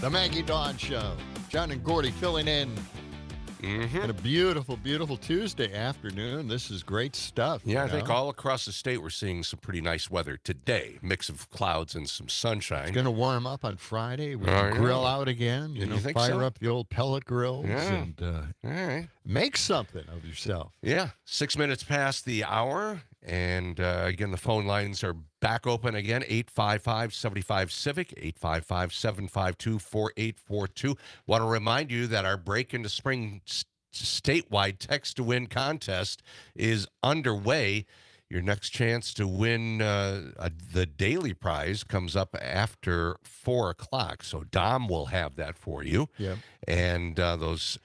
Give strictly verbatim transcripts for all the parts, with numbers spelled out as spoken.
The Maggie Dawn Show. John and Gordy filling in. Mm-hmm. And a beautiful, beautiful Tuesday afternoon. This is great stuff. Yeah, I you think know? all across the state we're seeing some pretty nice weather today. Mix of clouds and some sunshine. It's going to warm up on Friday. We Oh, can yeah. grill out again. You You know, think fire so? up the old pellet grills Yeah. and uh, All right. make something of yourself. Yeah, six minutes past the hour. And uh, again, the phone lines are back open again, eight five five, seven five, CIVIC, eight five five, seven five two, four eight four two. Want to remind you that our Break into Spring s- statewide text to win contest is underway. Your next chance to win uh, a, the daily prize comes up after four o'clock. So Dom will have that for you. Yep. And uh, those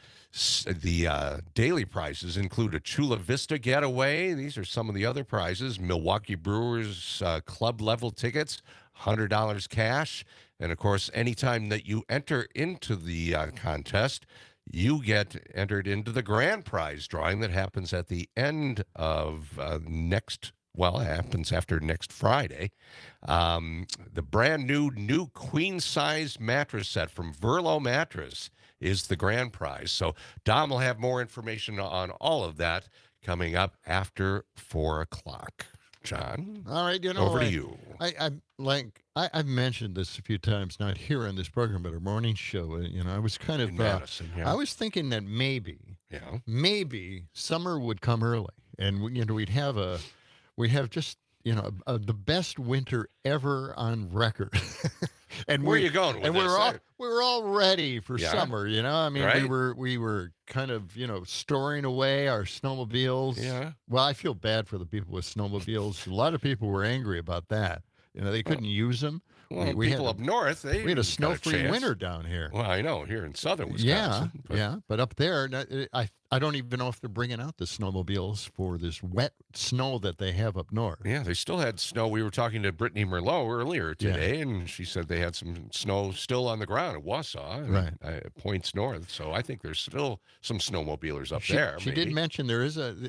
the uh, daily prizes include a Chula Vista getaway. These are some of the other prizes. Milwaukee Brewers uh, club level tickets, one hundred dollars cash. And, of course, anytime that you enter into the uh, contest, you get entered into the grand prize drawing that happens at the end of uh, next Well, it happens after next Friday. Um, the brand new, new queen size mattress set from Verlo Mattress is the grand prize. So Dom will have more information on all of that coming up after four o'clock. John, All right, you know, over I, to you. I, I like I, I've mentioned this a few times, not here on this program, but our morning show. uh, You know, I was kind In of, uh, Madison, yeah. I was thinking that maybe, yeah. maybe summer would come early, and we- you know, we'd have a, we have just you know a, a, the best winter ever on record. And Where we, are you going with and we this? were all we were all ready for Yeah. summer. You know, I mean, we Right. were we were kind of you know storing away our snowmobiles. Yeah. Well, I feel bad for the people with snowmobiles. A lot of people were angry about that. You know, they couldn't use them. Well, we, we people had up north, they we had a got snow-free chance. winter down here. Well, I know, here in southern Wisconsin. Yeah, but- yeah, but up there, no, it- I I don't even know if they're bringing out the snowmobiles for this wet snow that they have up north. Yeah, they still had snow. We were talking to Brittany Merlot earlier Yeah. today, and she said they had some snow still on the ground at Wausau, and, Right. uh, points north. So I think there's still some snowmobilers up She, there. she maybe. did mention there is a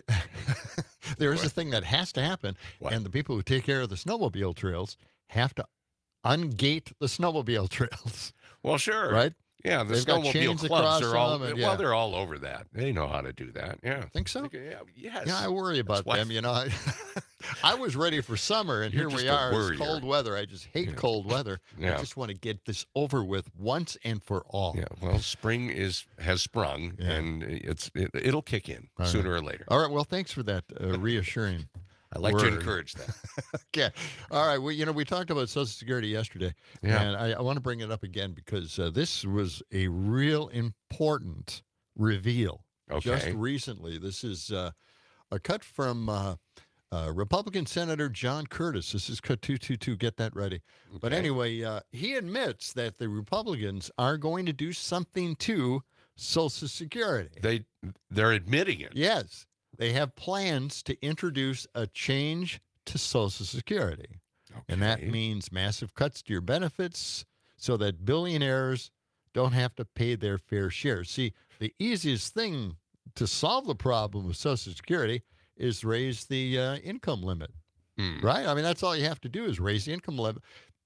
there is a What? thing that has to happen, What? and the people who take care of the snowmobile trails have to ungate the snowmobile trails, Well, sure. right? Yeah, the They've got snowmobile chains clubs across are all them and- well. yeah. They're all over that. They know how to do that. Yeah. Think so? Yeah. Yes. Yeah, I worry about why- them. You know, I, I was ready for summer, and You're here we just a are. It's worrier. cold weather. I just hate Yeah. cold weather. Yeah. I just want to get this over with once and for all. Yeah. Well, spring is has sprung, Yeah. and it's it, it'll kick in All right. sooner or later. All right. Well, thanks for that uh, reassuring. I like to word. encourage that. Okay. All right. Well, you know, we talked about Social Security yesterday, Yeah. and I, I want to bring it up again because uh, this was a real important reveal just Okay. recently. This is uh, a cut from uh, uh, Republican Senator John Curtis. This is cut two two two. Get that ready. But Okay. anyway, uh, he admits that the Republicans are going to do something to Social Security. They they're admitting it. Yes, they have plans to introduce a change to Social Security. And that Okay. means massive cuts to your benefits so that billionaires don't have to pay their fair share. See, the easiest thing to solve the problem with Social Security is raise the uh, income limit, Hmm. right? I mean, that's all you have to do is raise the income limit,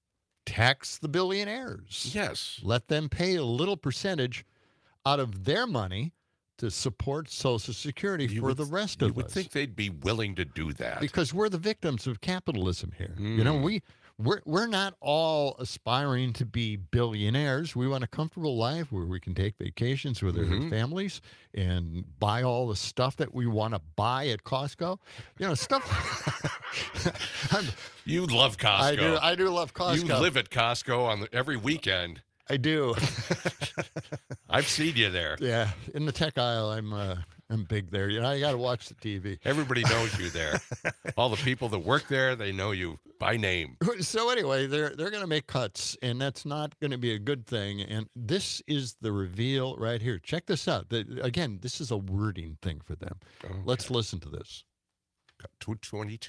tax the billionaires, Yes. let them pay a little percentage out of their money to support Social Security You for would- the rest You of would us. think they'd be willing to do that. Because we're the victims of capitalism here. You know, Mm. we we're we're not all aspiring to be billionaires. We want a comfortable life where we can take vacations with our Mhm. families and buy all the stuff that we want to buy at Costco. You know, stuff. I'm, You love Costco. I do. I do love Costco. You live at Costco on the, every weekend. I do. I've seen you there. Yeah, in the tech aisle, I'm uh, I'm big there. You know, I got to watch the T V. Everybody knows you there. All the people that work there, they know you by name. So anyway, they're they're going to make cuts, and that's not going to be a good thing. And this is the reveal right here. Check this out. The, again, this is a wording thing for them. Let's listen to this. two twenty-two.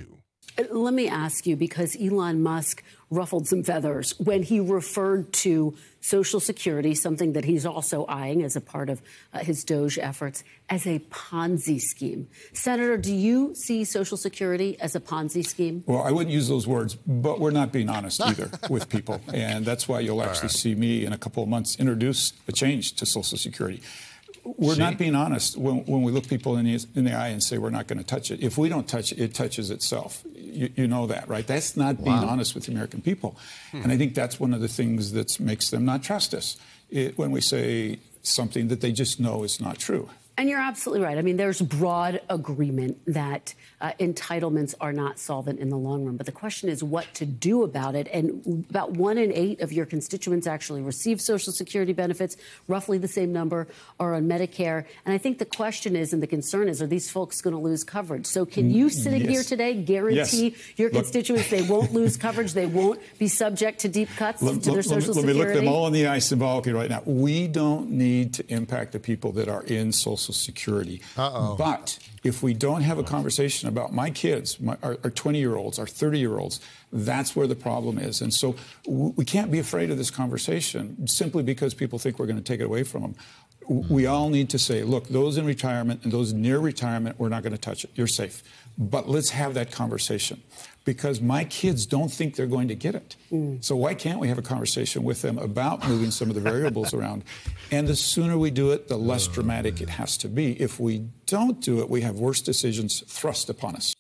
Uh, Let me ask you, because Elon Musk ruffled some feathers when he referred to Social Security, something that he's also eyeing as a part of uh, his Doge efforts, as a Ponzi scheme. Senator, do you see Social Security as a Ponzi scheme? Well, I wouldn't use those words, but we're not being honest either with people. And that's why you'll actually see me in a couple of months introduce a change to Social Security. We're See? not being honest when, when we look people in the, in the eye and say we're not going to touch it. If we don't touch it, it touches itself. You, you know that, right? That's not being Wow. honest with the American people. Hmm. And I think that's one of the things that makes them not trust us, it, when we say something that they just know is not true. And you're absolutely right. I mean, there's broad agreement that uh, entitlements are not solvent in the long run. But the question is what to do about it. And about one in eight of your constituents actually receive Social Security benefits. Roughly the same number are on Medicare. And I think the question is, and the concern is, are these folks going to lose coverage? So can you, sitting yes. here today, guarantee yes. your Look, constituents they won't lose coverage, they won't be subject to deep cuts let, to their let, Social let me, Security? Let me look them all in the eye symbolically right now. We don't need to impact the people that are in Social Security. Uh-oh. But if we don't have a conversation about my kids, my, our twenty-year-olds, our thirty-year-olds, that's where the problem is. And so w- we can't be afraid of this conversation simply because people think we're going to take it away from them. W- We all need to say, look, those in retirement and those near retirement, we're not going to touch it. You're safe. But let's have that conversation, because my kids don't think they're going to get it. Mm. So why can't we have a conversation with them about moving some of the variables around? And the sooner we do it, the less dramatic it has to be. If we don't do it, we have worse decisions thrust upon us.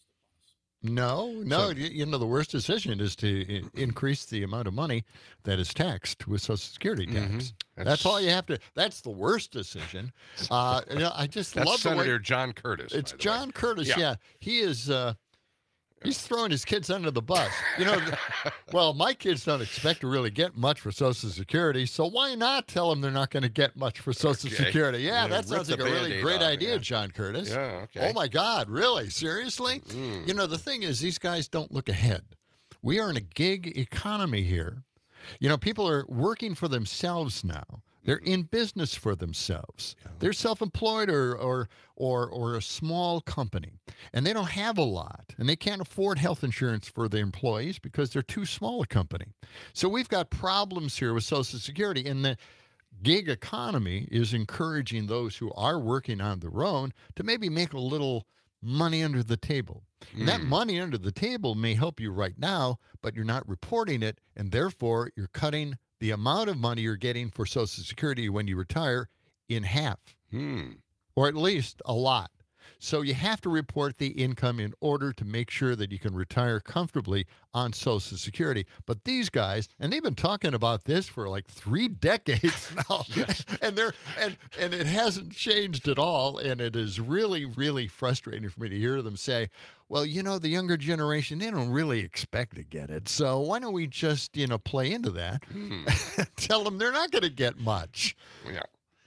No, no. So- you, you know, the worst decision is to I- increase the amount of money that is taxed with Social Security tax. Mhm. That's, That's- all you have to. That's the worst decision. Uh, you know, I just That's love the way Senator John Curtis. it's by the way. John Curtis. Yeah. Yeah, he is. Uh, he's throwing his kids under the bus. You know, th- well, my kids don't expect to really get much for Social Security, so why not tell them they're not going to get much for Social Okay. Security? Yeah, Yeah, that rip sounds the like a really Band-Aid great off, idea, yeah. John Curtis. Yeah, okay. Oh my God, really? Seriously? Mm. You know, the thing is, these guys don't look ahead. We are in a gig economy here. You know, people are working for themselves now. They're in business for themselves. They're self-employed or, or or or a small company, and they don't have a lot, and they can't afford health insurance for their employees because they're too small a company. So we've got problems here with Social Security, and the gig economy is encouraging those who are working on their own to maybe make a little money under the table. And that Mm. money under the table may help you right now, but you're not reporting it, and therefore you're cutting the amount of money you're getting for Social Security when you retire in half, Hmm. or at least a lot. So you have to report the income in order to make sure that you can retire comfortably on Social Security. But these guys, and they've been talking about this for like three decades now, and they're and and it hasn't changed at all. And it is really, really frustrating for me to hear them say, "Well, you know, the younger generation, they don't really expect to get it. So why don't we just, you know, play into that? Hmm. Tell them they're not going to get much." Yeah.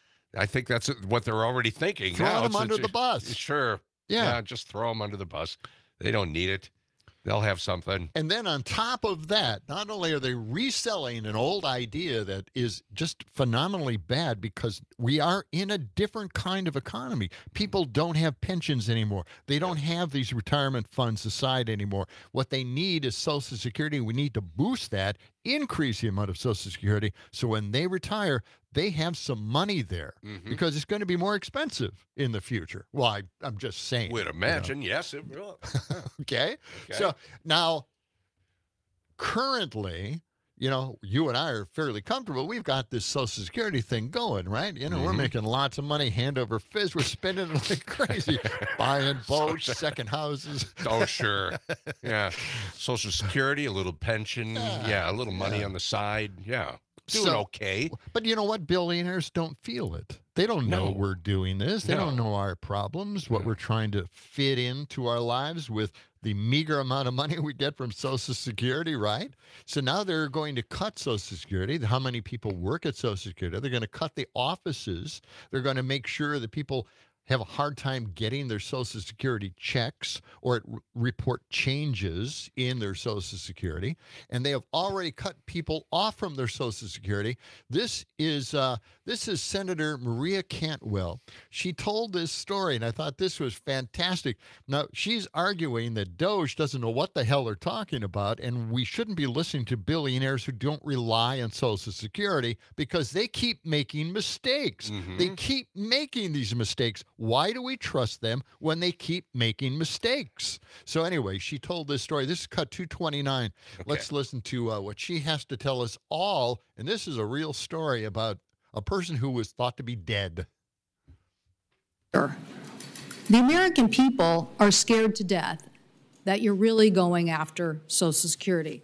I think that's what they're already thinking. Throwing now. them It's- under it's- the bus. Sure. Yeah. Just throw them under the bus. They don't need it. They'll have something. And then on top of that, not only are they reselling an old idea that is just phenomenally bad because we are in a different kind of economy. People don't have pensions anymore. They don't have these retirement funds aside anymore. What they need is Social Security. We need to boost that, increase the amount of Social Security, so when they retire, they have some money there Mhm. because it's going to be more expensive in the future. Well, I, I'm just saying. Would you know. imagine, yes, it will. Okay? Okay. So now, currently, you know, you and I are fairly comfortable. We've got this Social Security thing going, right? You know, we're Mhm. making lots of money hand over fist. We're spending it like crazy, buying boats, second houses. Oh, sure. Yeah. Social Security, a little pension. Yeah. Yeah. A little money Yeah. on the side. Yeah. Doing So- okay. But you know what? Billionaires don't feel it. They don't know No. we're doing this. They don't No. know our problems, what No. we're trying to fit into our lives with the meager amount of money we get from Social Security, right? So now they're going to cut Social Security, how many people work at Social Security. They're going to cut the offices. They're going to make sure that people have a hard time getting their Social Security checks or it r- report changes in their Social Security, and they have already cut people off from their Social Security. This is uh, this is Senator Maria Cantwell. She told this story, and I thought this was fantastic. Now, she's arguing that DOGE doesn't know what the hell they're talking about, and we shouldn't be listening to billionaires who don't rely on Social Security because they keep making mistakes. Mhm. They keep making these mistakes. Why do we trust them when they keep making mistakes? So anyway, she told this story. This is cut two twenty-nine. Let's listen to uh, what she has to tell us all. And this is a real story about a person who was thought to be dead. The American people are scared to death that you're really going after Social Security.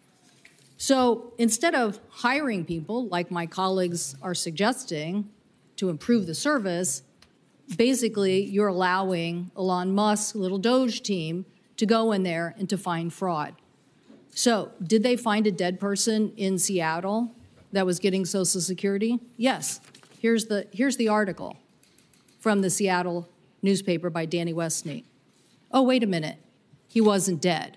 So instead of hiring people, like my colleagues are suggesting, to improve the service, basically you're allowing Elon Musk's little Doge team to go in there and to find fraud. So did they find a dead person in Seattle that was getting Social Security? Yes. Here's the, here's the article from the Seattle newspaper by Danny Westney. Oh, wait a minute. He wasn't dead.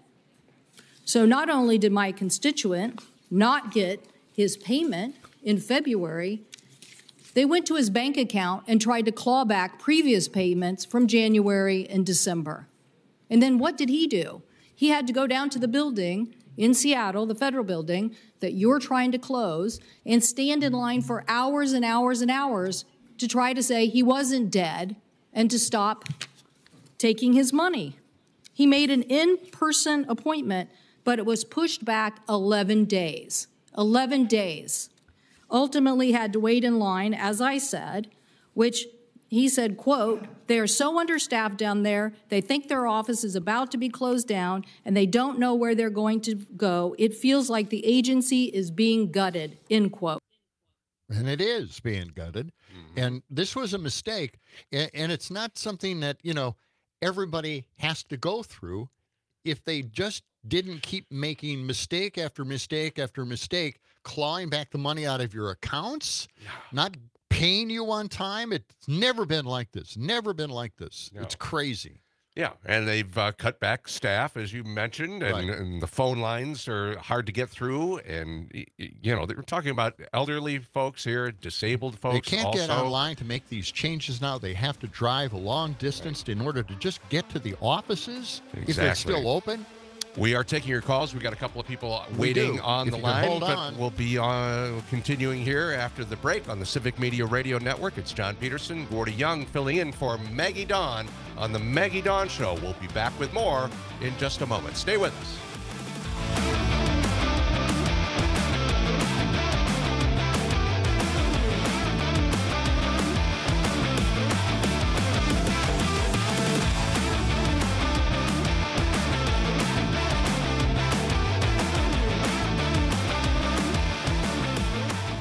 So not only did my constituent not get his payment in February, they went to his bank account and tried to claw back previous payments from January and December. And then what did he do? He had to go down to the building in Seattle, the federal building that you're trying to close, and stand in line for hours and hours and hours to try to say he wasn't dead and to stop taking his money. He made an in-person appointment, but it was pushed back eleven days. eleven days. Ultimately had to wait in line, as I said, which he said, quote, they are so understaffed down there, they think their office is about to be closed down, and they don't know where they're going to go. It feels like the agency is being gutted, end quote. And it is being gutted. Mm-hmm. And this was a mistake. And, and it's not something that, you know, everybody has to go through. If they just didn't keep making mistake after mistake after mistake, clawing back the money out of your accounts, yeah. not paying you on time, it's never been like this. Never been like this. No. It's crazy. Yeah, and they've uh, cut back staff, as you mentioned, and, right. and the phone lines are hard to get through. And, you know, they're talking about elderly folks here, disabled folks. They can't also. get online to make these changes now. They have to drive a long distance right. in order to just get to the offices exactly. if it's still open. We are taking your calls. We got a couple of people We waiting do. on if the you line, hold but on. we'll be uh, continuing here after the break on the Civic Media Radio Network. It's John Peterson, Gordy Young, filling in for Maggie Dawn on the Maggie Dawn Show. We'll be back with more in just a moment. Stay with us.